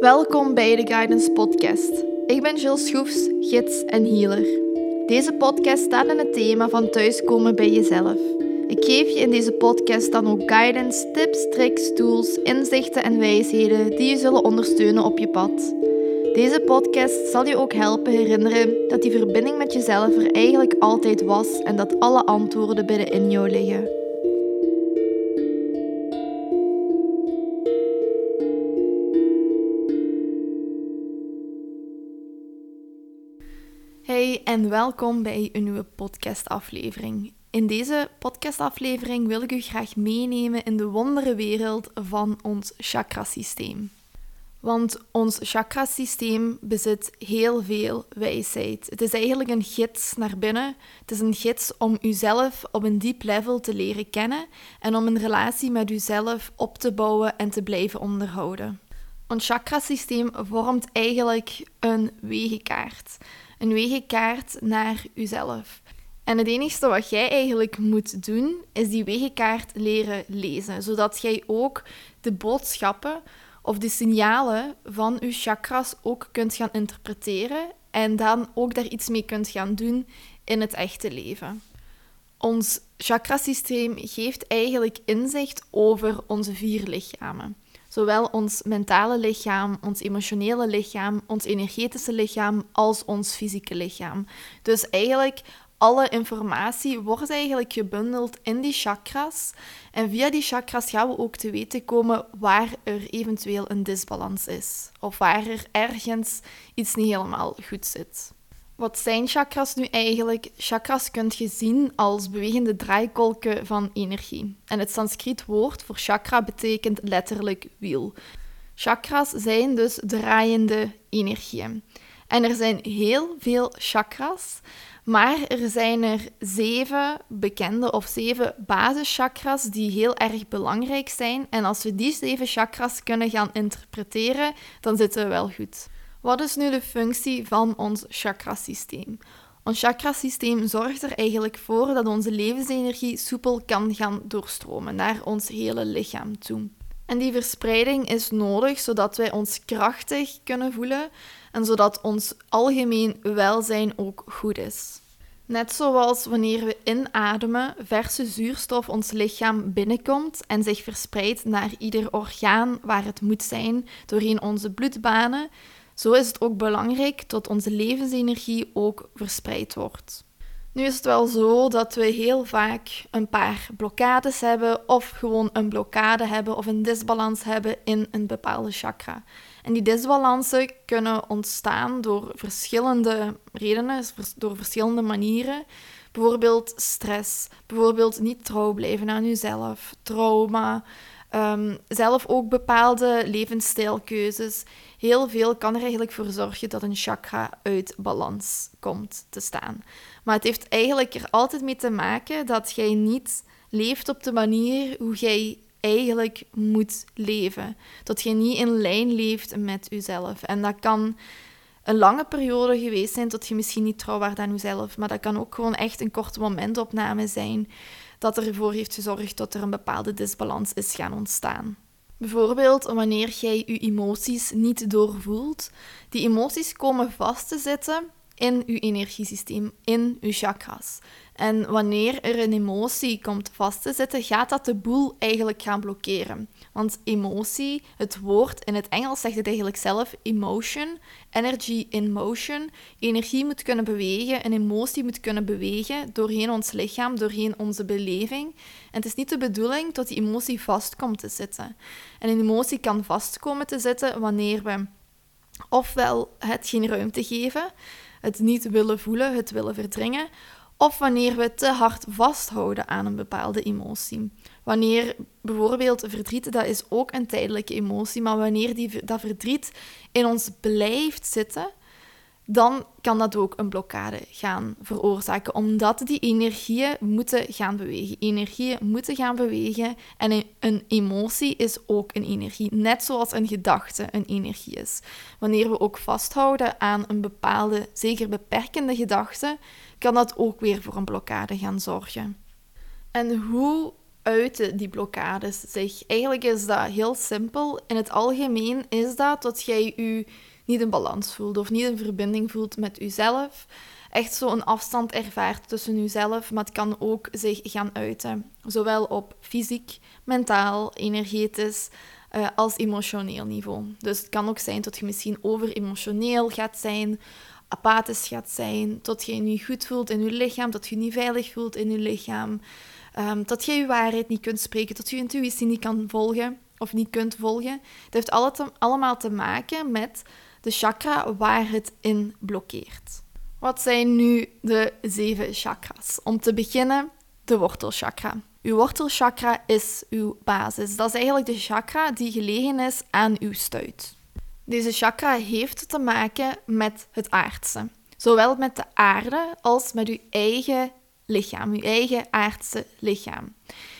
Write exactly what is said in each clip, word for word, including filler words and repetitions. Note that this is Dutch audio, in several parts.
Welkom bij de Guidance Podcast. Ik ben Jill Schroefs, gids en healer. Deze podcast staat in het thema van thuiskomen bij jezelf. Ik geef je in deze podcast dan ook guidance, tips, tricks, tools, inzichten en wijsheden die je zullen ondersteunen op je pad. Deze podcast zal je ook helpen herinneren dat die verbinding met jezelf er eigenlijk altijd was en dat alle antwoorden binnenin jou liggen. Hey en welkom bij een nieuwe podcastaflevering. In deze podcastaflevering wil ik u graag meenemen in de wonderenwereld van ons chakrasysteem. Want ons chakrasysteem bezit heel veel wijsheid. Het is eigenlijk een gids naar binnen. Het is een gids om uzelf op een diep level te leren kennen en om een relatie met uzelf op te bouwen en te blijven onderhouden. Ons chakrasysteem vormt eigenlijk een wegenkaart. Een wegenkaart naar uzelf. En het enige wat jij eigenlijk moet doen, is die wegenkaart leren lezen. Zodat jij ook de boodschappen of de signalen van je chakras ook kunt gaan interpreteren. En dan ook daar iets mee kunt gaan doen in het echte leven. Ons chakrasysteem geeft eigenlijk inzicht over onze vier lichamen. Zowel ons mentale lichaam, ons emotionele lichaam, ons energetische lichaam als ons fysieke lichaam. Dus eigenlijk alle informatie wordt eigenlijk gebundeld in die chakras. En via die chakras gaan we ook te weten komen waar er eventueel een disbalans is. Of waar er ergens iets niet helemaal goed zit. Wat zijn chakras nu eigenlijk? Chakras kun je zien als bewegende draaikolken van energie. En het Sanskriet woord voor chakra betekent letterlijk wiel. Chakras zijn dus draaiende energieën. En er zijn heel veel chakras, maar er zijn er zeven bekende of zeven basischakras die heel erg belangrijk zijn. En als we die zeven chakras kunnen gaan interpreteren, dan zitten we wel goed. Wat is nu de functie van ons chakrasysteem? Ons chakrasysteem zorgt er eigenlijk voor dat onze levensenergie soepel kan gaan doorstromen naar ons hele lichaam toe. En die verspreiding is nodig zodat wij ons krachtig kunnen voelen en zodat ons algemeen welzijn ook goed is. Net zoals wanneer we inademen, verse zuurstof ons lichaam binnenkomt en zich verspreidt naar ieder orgaan waar het moet zijn, doorheen onze bloedbanen, zo is het ook belangrijk dat onze levensenergie ook verspreid wordt. Nu is het wel zo dat we heel vaak een paar blokkades hebben of gewoon een blokkade hebben of een disbalans hebben in een bepaalde chakra. En die disbalansen kunnen ontstaan door verschillende redenen, door verschillende manieren. Bijvoorbeeld stress, bijvoorbeeld niet trouw blijven aan jezelf, trauma, um, zelf ook bepaalde levensstijlkeuzes. Heel veel kan er eigenlijk voor zorgen dat een chakra uit balans komt te staan. Maar het heeft eigenlijk er altijd mee te maken dat jij niet leeft op de manier hoe jij eigenlijk moet leven. Dat je niet in lijn leeft met jezelf. En dat kan een lange periode geweest zijn tot je misschien niet trouw wordt aan jezelf. Maar dat kan ook gewoon echt een korte momentopname zijn dat ervoor heeft gezorgd dat er een bepaalde disbalans is gaan ontstaan. Bijvoorbeeld wanneer jij je emoties niet doorvoelt. Die emoties komen vast te zitten in je energiesysteem, in je chakras. En wanneer er een emotie komt vast te zitten, gaat dat de boel eigenlijk gaan blokkeren. Want emotie, het woord in het Engels zegt het eigenlijk zelf, emotion, energy in motion. Energie moet kunnen bewegen, een emotie moet kunnen bewegen doorheen ons lichaam, doorheen onze beleving. En het is niet de bedoeling dat die emotie vast komt te zitten. En een emotie kan vastkomen te zitten wanneer we ofwel het geen ruimte geven, het niet willen voelen, het willen verdringen, of wanneer we te hard vasthouden aan een bepaalde emotie. Wanneer bijvoorbeeld verdriet, dat is ook een tijdelijke emotie, maar wanneer die, dat verdriet in ons blijft zitten, dan kan dat ook een blokkade gaan veroorzaken, omdat die energieën moeten gaan bewegen. Energieën moeten gaan bewegen en een emotie is ook een energie, net zoals een gedachte een energie is. Wanneer we ook vasthouden aan een bepaalde, zeker beperkende gedachte, kan dat ook weer voor een blokkade gaan zorgen. En hoe uiten die blokkades zich? Eigenlijk is dat heel simpel. In het algemeen is dat dat jij je niet in balans voelt of niet in verbinding voelt met jezelf. Echt zo een afstand ervaart tussen jezelf, maar het kan ook zich gaan uiten. Zowel op fysiek, mentaal, energetisch uh, als emotioneel niveau. Dus het kan ook zijn dat je misschien overemotioneel gaat zijn, apathisch gaat zijn, dat je je niet goed voelt in je lichaam, dat je je niet veilig voelt in je lichaam, um, dat je je waarheid niet kunt spreken, dat je je intuïtie niet kan volgen of niet kunt volgen. Het heeft alle te, allemaal te maken met de chakra waar het in blokkeert. Wat zijn nu de zeven chakras? Om te beginnen, de wortelchakra. Uw wortelchakra is uw basis. Dat is eigenlijk de chakra die gelegen is aan uw stuit. Deze chakra heeft te maken met het aardse. Zowel met de aarde als met uw eigen lichaam, uw eigen aardse lichaam.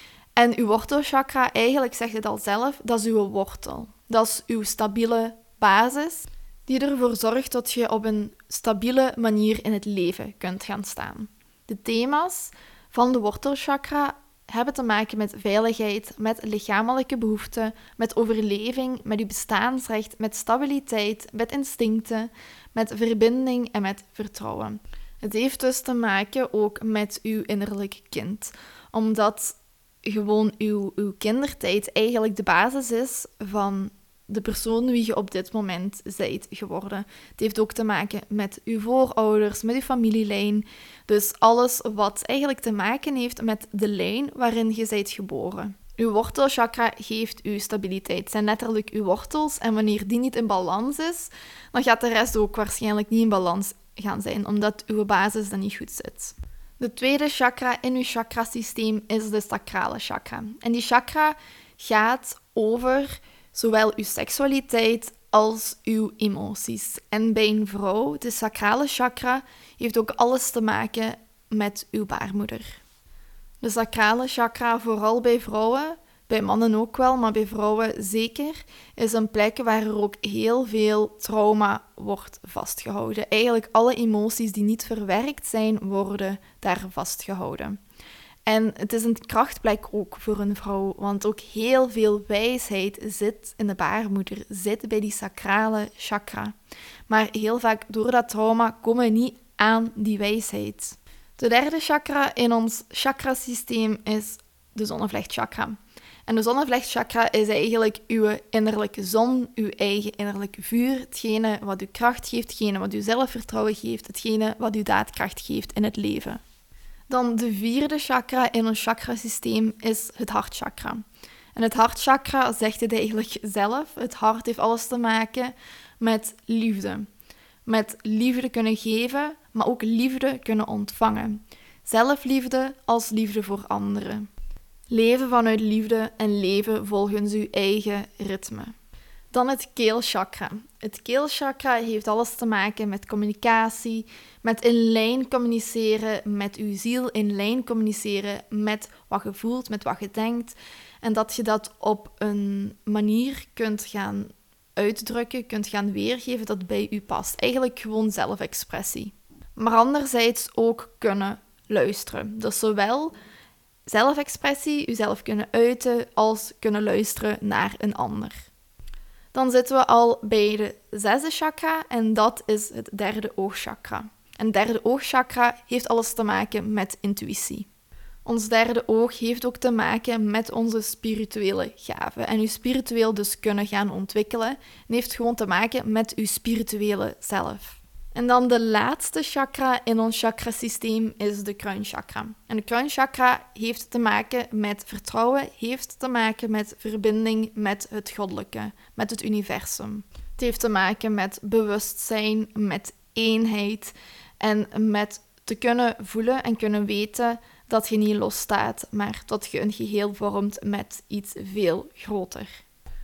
En uw wortelchakra, eigenlijk zegt het al zelf, dat is uw wortel. Dat is uw stabiele basis, die ervoor zorgt dat je op een stabiele manier in het leven kunt gaan staan. De thema's van de wortelchakra hebben te maken met veiligheid, met lichamelijke behoeften, met overleving, met je bestaansrecht, met stabiliteit, met instincten, met verbinding en met vertrouwen. Het heeft dus te maken ook met uw innerlijk kind, omdat gewoon uw, uw kindertijd eigenlijk de basis is van de persoon wie je op dit moment bent geworden. Het heeft ook te maken met uw voorouders, met uw familielijn. Dus alles wat eigenlijk te maken heeft met de lijn waarin je bent geboren. Uw wortelchakra geeft u stabiliteit. Het zijn letterlijk uw wortels. En wanneer die niet in balans is, dan gaat de rest ook waarschijnlijk niet in balans gaan zijn, omdat uw basis dan niet goed zit. De tweede chakra in uw chakrasysteem is de sacrale chakra. En die chakra gaat over zowel uw seksualiteit als uw emoties. En bij een vrouw, de sacrale chakra, heeft ook alles te maken met uw baarmoeder. De sacrale chakra, vooral bij vrouwen, bij mannen ook wel, maar bij vrouwen zeker, is een plek waar er ook heel veel trauma wordt vastgehouden. Eigenlijk alle emoties die niet verwerkt zijn, worden daar vastgehouden. En het is een krachtplek ook voor een vrouw, want ook heel veel wijsheid zit in de baarmoeder, zit bij die sacrale chakra. Maar heel vaak door dat trauma komen we niet aan die wijsheid. De derde chakra in ons chakrasysteem is de zonnevlechtchakra. En de zonnevlechtchakra is eigenlijk uw innerlijke zon, uw eigen innerlijke vuur, hetgene wat u kracht geeft, hetgene wat u zelfvertrouwen geeft, hetgene wat u daadkracht geeft in het leven. Dan de vierde chakra in ons chakrasysteem is het hartchakra. En het hartchakra zegt het eigenlijk zelf. Het hart heeft alles te maken met liefde. Met liefde kunnen geven, maar ook liefde kunnen ontvangen. Zelfliefde als liefde voor anderen. Leven vanuit liefde en leven volgens uw eigen ritme. Dan het keelchakra. Het keelchakra heeft alles te maken met communicatie, met in lijn communiceren met uw ziel, in lijn communiceren met wat je voelt, met wat je denkt. En dat je dat op een manier kunt gaan uitdrukken, kunt gaan weergeven dat bij u past. Eigenlijk gewoon zelfexpressie. Maar anderzijds ook kunnen luisteren. Dus zowel zelfexpressie, uzelf kunnen uiten, als kunnen luisteren naar een ander. Dan zitten we al bij de zesde chakra en dat is het derde oogchakra. En het derde oogchakra heeft alles te maken met intuïtie. Ons derde oog heeft ook te maken met onze spirituele gaven. En uw spiritueel dus kunnen gaan ontwikkelen en heeft gewoon te maken met uw spirituele zelf. En dan de laatste chakra in ons chakrasysteem is de kruinchakra. En de kruinchakra heeft te maken met vertrouwen, heeft te maken met verbinding met het goddelijke, met het universum. Het heeft te maken met bewustzijn, met eenheid en met te kunnen voelen en kunnen weten dat je niet losstaat, maar dat je een geheel vormt met iets veel groter.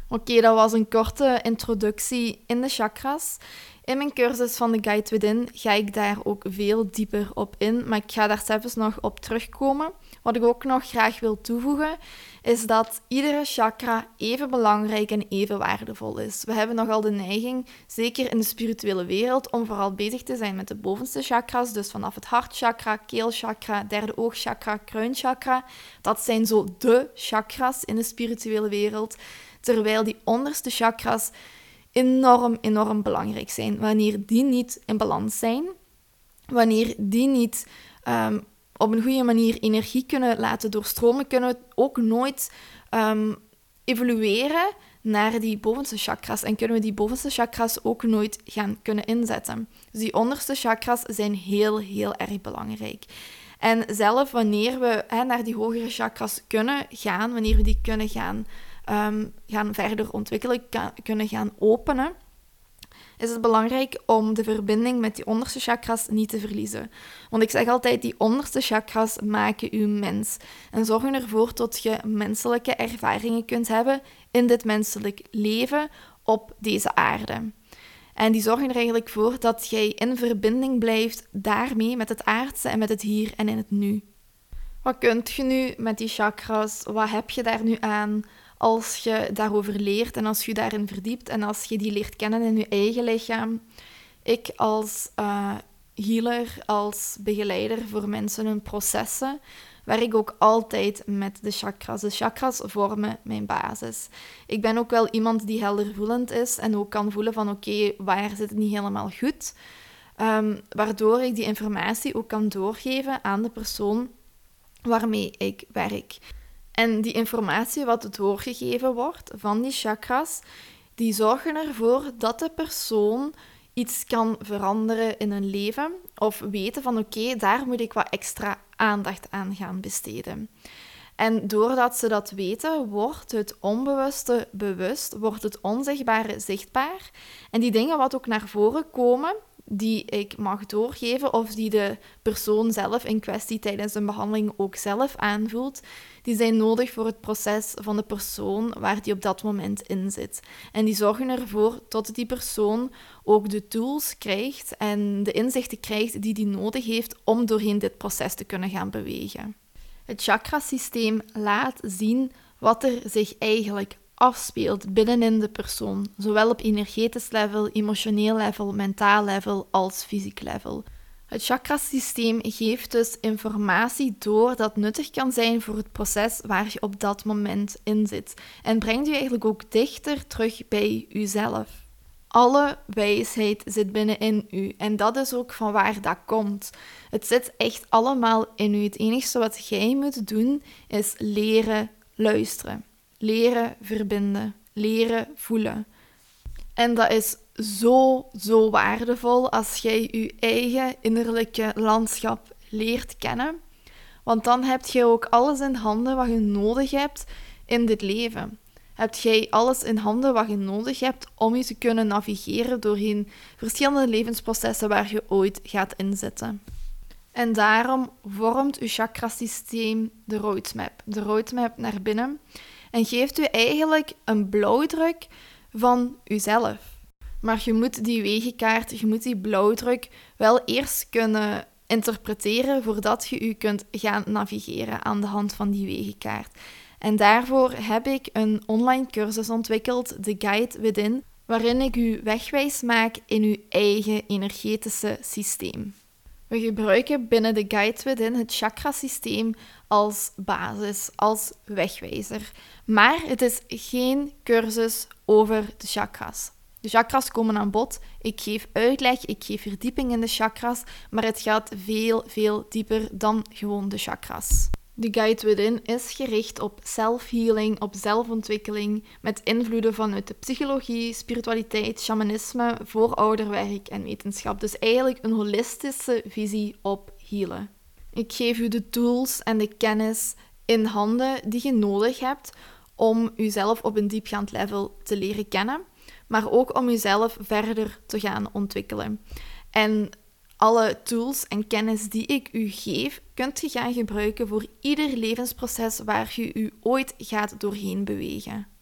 Oké, okay, dat was een korte introductie in de chakras. In mijn cursus van The Guide Within ga ik daar ook veel dieper op in, maar ik ga daar zelfs nog op terugkomen. Wat ik ook nog graag wil toevoegen, is dat iedere chakra even belangrijk en even waardevol is. We hebben nogal de neiging, zeker in de spirituele wereld, om vooral bezig te zijn met de bovenste chakras, dus vanaf het hartchakra, keelchakra, derde oogchakra, kruinchakra. Dat zijn zo de chakras in de spirituele wereld, terwijl die onderste chakras enorm, enorm belangrijk zijn. Wanneer die niet in balans zijn, wanneer die niet um, op een goede manier energie kunnen laten doorstromen, kunnen we ook nooit um, evolueren naar die bovenste chakras. En kunnen we die bovenste chakras ook nooit gaan kunnen inzetten. Dus die onderste chakras zijn heel, heel erg belangrijk. En zelf wanneer we hè, naar die hogere chakras kunnen gaan, wanneer we die kunnen gaan Um, gaan verder ontwikkelen, kan, kunnen gaan openen, is het belangrijk om de verbinding met die onderste chakras niet te verliezen. Want ik zeg altijd, die onderste chakras maken u mens en zorgen ervoor dat je menselijke ervaringen kunt hebben in dit menselijk leven op deze aarde. En die zorgen er eigenlijk voor dat jij in verbinding blijft daarmee met het aardse en met het hier en in het nu. Wat kunt je nu met die chakras? Wat heb je daar nu aan? Als je daarover leert en als je daarin verdiept en als je die leert kennen in je eigen lichaam. Ik als uh, healer, als begeleider voor mensen hun processen, werk ik ook altijd met de chakras. De chakras vormen mijn basis. Ik ben ook wel iemand die heldervoelend is en ook kan voelen van oké, okay, waar zit het niet helemaal goed? Um, waardoor ik die informatie ook kan doorgeven aan de persoon waarmee ik werk. En die informatie wat doorgegeven wordt van die chakras, die zorgen ervoor dat de persoon iets kan veranderen in hun leven of weten van oké, okay, daar moet ik wat extra aandacht aan gaan besteden. En doordat ze dat weten, wordt het onbewuste bewust, wordt het onzichtbare zichtbaar. En die dingen wat ook naar voren komen, die ik mag doorgeven of die de persoon zelf in kwestie tijdens een behandeling ook zelf aanvoelt, die zijn nodig voor het proces van de persoon waar die op dat moment in zit. En die zorgen ervoor dat die persoon ook de tools krijgt en de inzichten krijgt die die nodig heeft om doorheen dit proces te kunnen gaan bewegen. Het chakrasysteem laat zien wat er zich eigenlijk afspeelt binnenin de persoon, zowel op energetisch level, emotioneel level, mentaal level als fysiek level. Het chakrasysteem geeft dus informatie door dat nuttig kan zijn voor het proces waar je op dat moment in zit en brengt je eigenlijk ook dichter terug bij jezelf. Alle wijsheid zit binnenin u en dat is ook van waar dat komt. Het zit echt allemaal in u. Het enige wat jij moet doen is leren luisteren. Leren verbinden, leren voelen. En dat is zo, zo waardevol als jij je eigen innerlijke landschap leert kennen. Want dan heb je ook alles in handen wat je nodig hebt in dit leven. Heb jij alles in handen wat je nodig hebt om je te kunnen navigeren doorheen verschillende levensprocessen waar je ooit gaat inzetten. En daarom vormt je chakrasysteem de roadmap. De roadmap naar binnen. En geeft u eigenlijk een blauwdruk van uzelf. Maar je moet die wegenkaart, je moet die blauwdruk wel eerst kunnen interpreteren voordat je u kunt gaan navigeren aan de hand van die wegenkaart. En daarvoor heb ik een online cursus ontwikkeld, The Guide Within, waarin ik u wegwijs maak in uw eigen energetische systeem. We gebruiken binnen The Guide Within het chakrasysteem als basis, als wegwijzer. Maar het is geen cursus over de chakras. De chakras komen aan bod. Ik geef uitleg, ik geef verdieping in de chakras, maar het gaat veel, veel dieper dan gewoon de chakras. The Guide Within is gericht op self-healing, op zelfontwikkeling, met invloeden vanuit de psychologie, spiritualiteit, shamanisme, voorouderwerk en wetenschap. Dus eigenlijk een holistische visie op healen. Ik geef u de tools en de kennis in handen die je nodig hebt om jezelf op een diepgaand level te leren kennen, maar ook om jezelf verder te gaan ontwikkelen. En alle tools en kennis die ik u geef, kunt je gaan gebruiken voor ieder levensproces waar je u ooit gaat doorheen bewegen.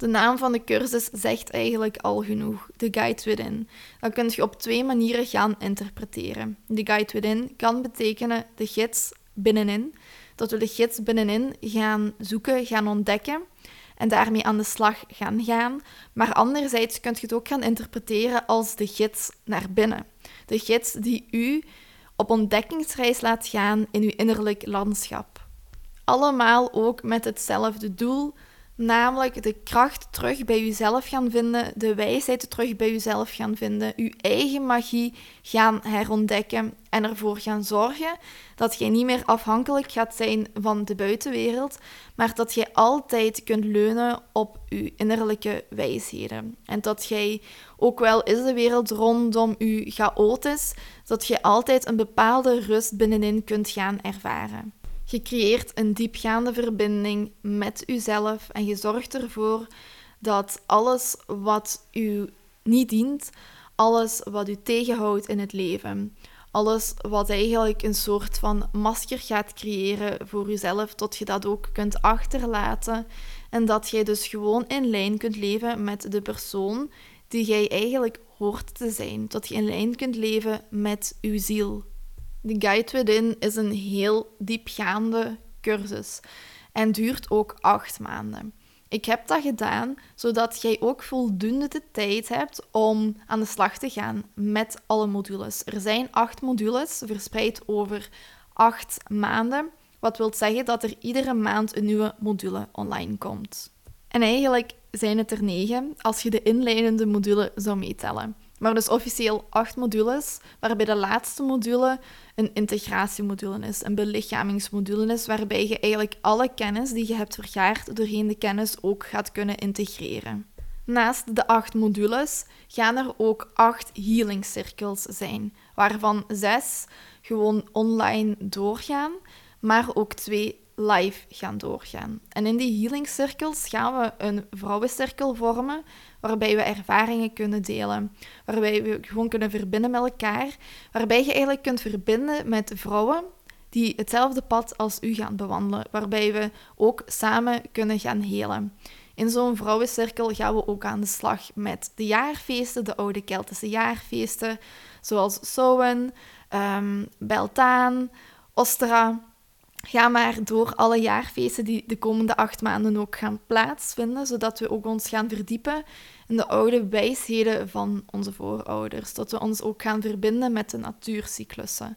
De naam van de cursus zegt eigenlijk al genoeg, The Guide Within. Dat kun je op twee manieren gaan interpreteren. The Guide Within kan betekenen de gids binnenin. Dat we de gids binnenin gaan zoeken, gaan ontdekken en daarmee aan de slag gaan gaan. Maar anderzijds kun je het ook gaan interpreteren als de gids naar binnen. De gids die u op ontdekkingsreis laat gaan in uw innerlijk landschap. Allemaal ook met hetzelfde doel, namelijk de kracht terug bij uzelf gaan vinden, de wijsheid terug bij uzelf gaan vinden, uw eigen magie gaan herontdekken en ervoor gaan zorgen dat jij niet meer afhankelijk gaat zijn van de buitenwereld, maar dat jij altijd kunt leunen op uw innerlijke wijsheden. En dat jij, ook wel is de wereld rondom u chaotisch, dat je altijd een bepaalde rust binnenin kunt gaan ervaren. Je creëert een diepgaande verbinding met uzelf en je zorgt ervoor dat alles wat u niet dient, alles wat u tegenhoudt in het leven, alles wat eigenlijk een soort van masker gaat creëren voor uzelf, tot je dat ook kunt achterlaten en dat jij dus gewoon in lijn kunt leven met de persoon die jij eigenlijk hoort te zijn, dat je in lijn kunt leven met uw ziel. The Guide Within is een heel diepgaande cursus en duurt ook acht maanden. Ik heb dat gedaan zodat jij ook voldoende de tijd hebt om aan de slag te gaan met alle modules. Er zijn acht modules verspreid over acht maanden, wat wil zeggen dat er iedere maand een nieuwe module online komt. En eigenlijk zijn het er negen als je de inleidende module zou meetellen. Maar dus officieel acht modules, waarbij de laatste module een integratiemodule is, een belichamingsmodule is, waarbij je eigenlijk alle kennis die je hebt vergaard doorheen de kennis ook gaat kunnen integreren. Naast de acht modules gaan er ook acht healing cirkels zijn, waarvan zes gewoon online doorgaan, maar ook twee live gaan doorgaan. En in die healing cirkels gaan we een vrouwencirkel vormen, waarbij we ervaringen kunnen delen, waarbij we gewoon kunnen verbinden met elkaar, waarbij je eigenlijk kunt verbinden met vrouwen die hetzelfde pad als u gaan bewandelen, waarbij we ook samen kunnen gaan helen. In zo'n vrouwencirkel gaan we ook aan de slag met de jaarfeesten, de oude Keltische jaarfeesten, zoals Samhain, um, Beltane, Ostra. Ga maar door alle jaarfeesten die de komende acht maanden ook gaan plaatsvinden, zodat we ook ons gaan verdiepen in de oude wijsheden van onze voorouders. Dat we ons ook gaan verbinden met de natuurcyclussen.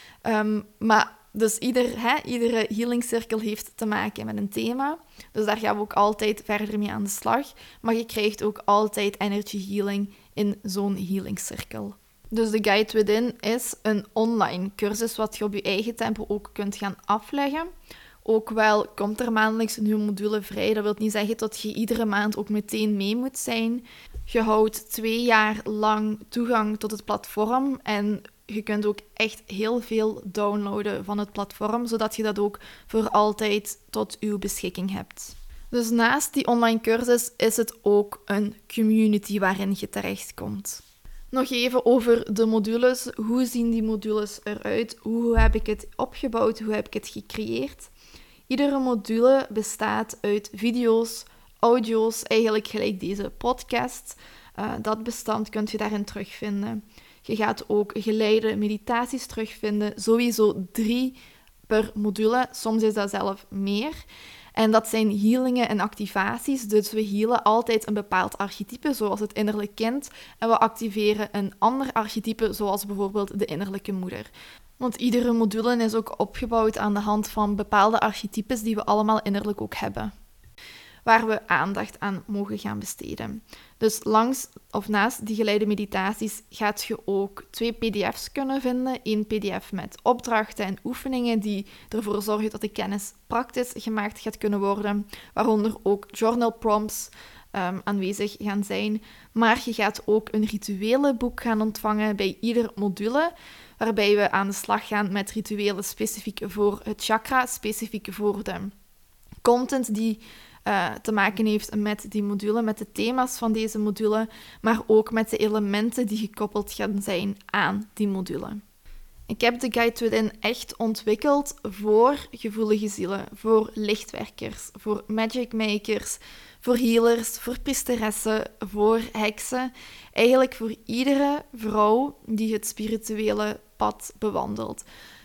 Um, maar dus ieder, hè, iedere healingcirkel heeft te maken met een thema. Dus daar gaan we ook altijd verder mee aan de slag. Maar je krijgt ook altijd energy healing in zo'n healingcirkel. Dus de Guide Within is een online cursus wat je op je eigen tempo ook kunt gaan afleggen. Ook wel komt er maandelijks een nieuwe module vrij. Dat wil niet zeggen dat je iedere maand ook meteen mee moet zijn. Je houdt twee jaar lang toegang tot het platform en je kunt ook echt heel veel downloaden van het platform, zodat je dat ook voor altijd tot uw beschikking hebt. Dus naast die online cursus is het ook een community waarin je terechtkomt. Nog even over de modules. Hoe zien die modules eruit? Hoe heb ik het opgebouwd? Hoe heb ik het gecreëerd? Iedere module bestaat uit video's, audio's, eigenlijk gelijk deze podcast. Uh, dat bestand kun je daarin terugvinden. Je gaat ook geleide meditaties terugvinden. Sowieso drie per module. Soms is dat zelf meer. En dat zijn healingen en activaties. Dus we healen altijd een bepaald archetype, zoals het innerlijk kind. En we activeren een ander archetype, zoals bijvoorbeeld de innerlijke moeder. Want iedere module is ook opgebouwd aan de hand van bepaalde archetypes die we allemaal innerlijk ook hebben, waar we aandacht aan mogen gaan besteden. Dus langs of naast die geleide meditaties gaat je ook twee pdf's kunnen vinden. Eén pdf met opdrachten en oefeningen die ervoor zorgen dat de kennis praktisch gemaakt gaat kunnen worden, waaronder ook journal prompts um, aanwezig gaan zijn. Maar je gaat ook een rituelenboek gaan ontvangen bij ieder module, waarbij we aan de slag gaan met rituelen specifiek voor het chakra, specifiek voor de content die Uh, te maken heeft met die module, met de thema's van deze module, maar ook met de elementen die gekoppeld gaan zijn aan die module. Ik heb de Guide Within echt ontwikkeld voor gevoelige zielen, voor lichtwerkers, voor magic makers, voor healers, voor priesteressen, voor heksen. Eigenlijk voor iedere vrouw die het spirituele pad bewandelt.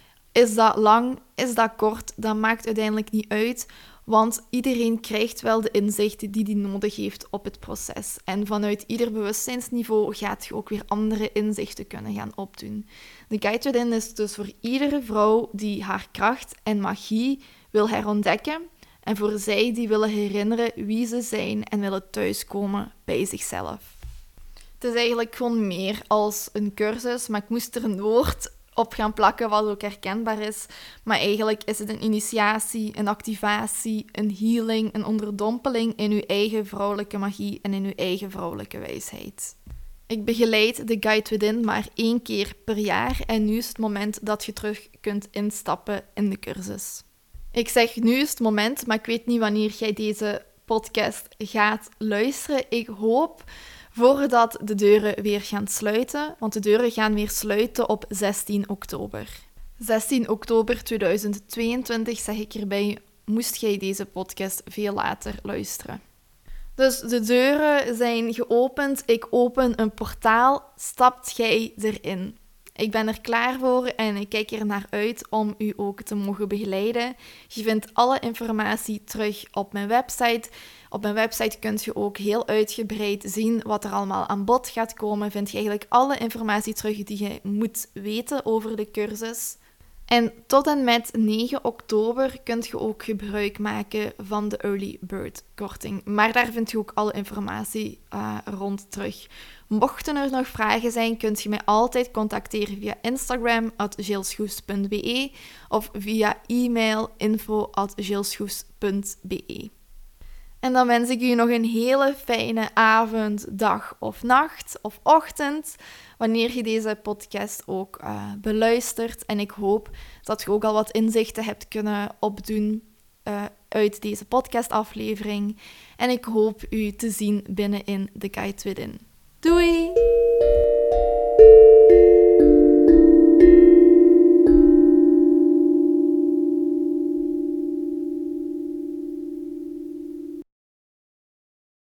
Is dat lang, is dat kort, dat maakt uiteindelijk niet uit, want iedereen krijgt wel de inzichten die hij nodig heeft op het proces. En vanuit ieder bewustzijnsniveau gaat je ook weer andere inzichten kunnen gaan opdoen. De Guide Within is dus voor iedere vrouw die haar kracht en magie wil herontdekken en voor zij die willen herinneren wie ze zijn en willen thuiskomen bij zichzelf. Het is eigenlijk gewoon meer als een cursus, maar ik moest er een woord op gaan plakken wat ook herkenbaar is. Maar eigenlijk is het een initiatie, een activatie, een healing, een onderdompeling in uw eigen vrouwelijke magie en in uw eigen vrouwelijke wijsheid. Ik begeleid de Guide Within maar één keer per jaar en nu is het moment dat je terug kunt instappen in de cursus. Ik zeg nu is het moment, maar ik weet niet wanneer jij deze podcast gaat luisteren. Ik hoop voordat de deuren weer gaan sluiten, want de deuren gaan weer sluiten op zestien oktober. zestien oktober tweeduizend tweeëntwintig, zeg ik erbij, moest jij deze podcast veel later luisteren. Dus de deuren zijn geopend, ik open een portaal, stapt jij erin. Ik ben er klaar voor en ik kijk er naar uit om u ook te mogen begeleiden. Je vindt alle informatie terug op mijn website. Op mijn website kun je ook heel uitgebreid zien wat er allemaal aan bod gaat komen. Vind je eigenlijk alle informatie terug die je moet weten over de cursus. En tot en met negen oktober kun je ook gebruik maken van de Early Bird korting. Maar daar vind je ook alle informatie uh, rond terug. Mochten er nog vragen zijn, kun je mij altijd contacteren via Instagram at gilschoes punt b e of via e-mail info at gilschoes punt b e. En dan wens ik u nog een hele fijne avond, dag of nacht of ochtend, wanneer je deze podcast ook uh, beluistert. En ik hoop dat je ook al wat inzichten hebt kunnen opdoen uh, uit deze podcastaflevering. En ik hoop u te zien binnenin de Guide Within. Doei!